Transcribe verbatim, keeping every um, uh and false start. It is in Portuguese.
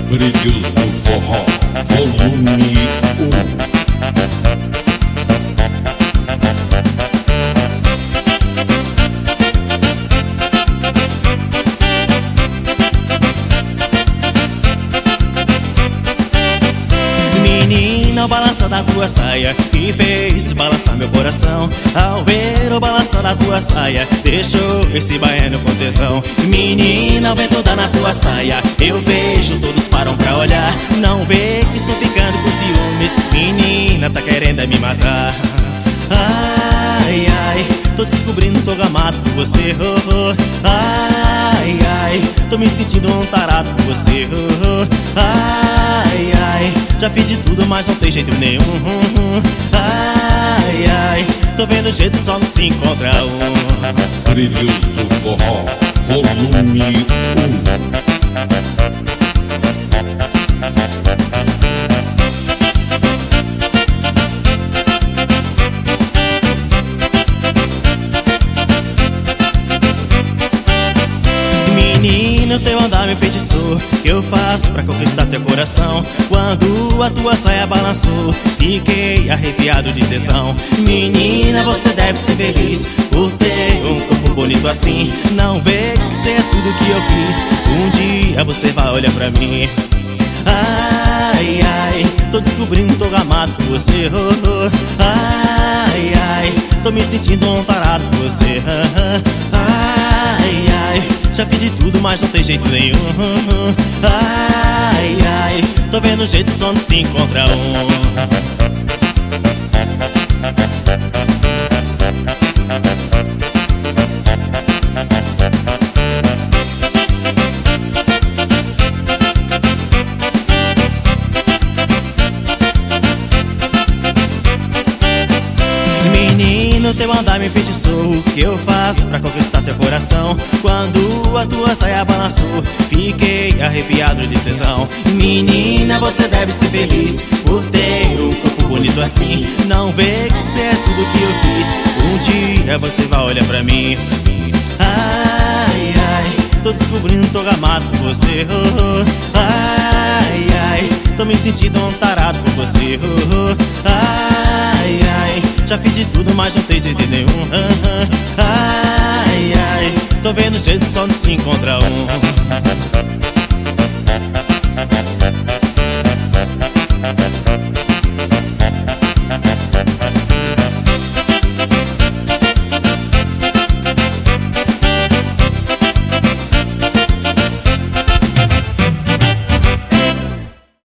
Brilhos do Forró, volume um. Menina, o balanço da tua saia que fez balançar meu coração. Ao ver o balanço da tua saia, deixou esse baiano com tesão. Menina, o vento dá na tua saia, eu vejo, todos param pra olhar. Não vê que estou ficando com ciúmes, menina, tá querendo me matar. Ai, ai, tô descobrindo, tô gamado por você, oh, oh. Ai, ai, tô me sentindo um tarado por você, oh, oh. Ai, ai, já fiz de tudo, mas não tem jeito nenhum. Ai, ai, tô vendo jeito, só não se encontra um. Brilhos do Forró, volume um. Menino, teu andar me enfeitiçou, que eu faço pra conquistar teu coração? Quando a tua saia balançou, fiquei arrepiado de tesão. Menina, você deve ser feliz por ter um corpo bonito assim. Não vê que isso é tudo que eu quis, um dia você vai olhar pra mim. Ai, ai, tô descobrindo, tô gamado por você, oh, oh. Ai, ai, tô me sentindo um tarado por você. Ai, ai, já fiz de tudo, mas não tem jeito nenhum. Ai, ai, tô vendo jeito, só não se encontra um. Menino, teu andar me enfeitiçou, o que eu faço pra conquistar teu coração? Quando a tua saia balançou, fiquei arrepiado de tesão. Menina, você deve ser feliz por ter um corpo bonito assim. Não vê que isso é tudo que eu quis, um dia você vai olhar pra mim. Ai, ai, tô descobrindo, tô gamado por você, oh, oh. Ai, ai, tô me sentindo um tarado por você, oh, oh. Ai, ai, já fiz de tudo, mas não tem jeito nenhum. Ai, ai, tô vendo jeito, só não se encontra um.